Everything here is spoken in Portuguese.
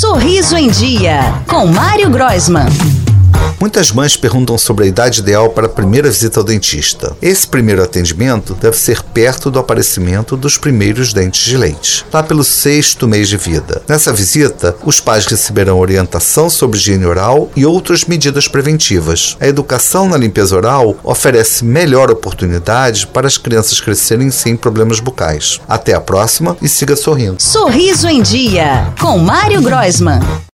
Sorriso em Dia, com Mário Groisman. Muitas mães perguntam sobre a idade ideal para a primeira visita ao dentista. Esse primeiro atendimento deve ser perto do aparecimento dos primeiros dentes de leite, lá pelo 6º mês de vida. Nessa visita, os pais receberão orientação sobre higiene oral e outras medidas preventivas. A educação na limpeza oral oferece melhor oportunidade para as crianças crescerem sem problemas bucais. Até a próxima e siga sorrindo. Sorriso em Dia, com Mário Groisman.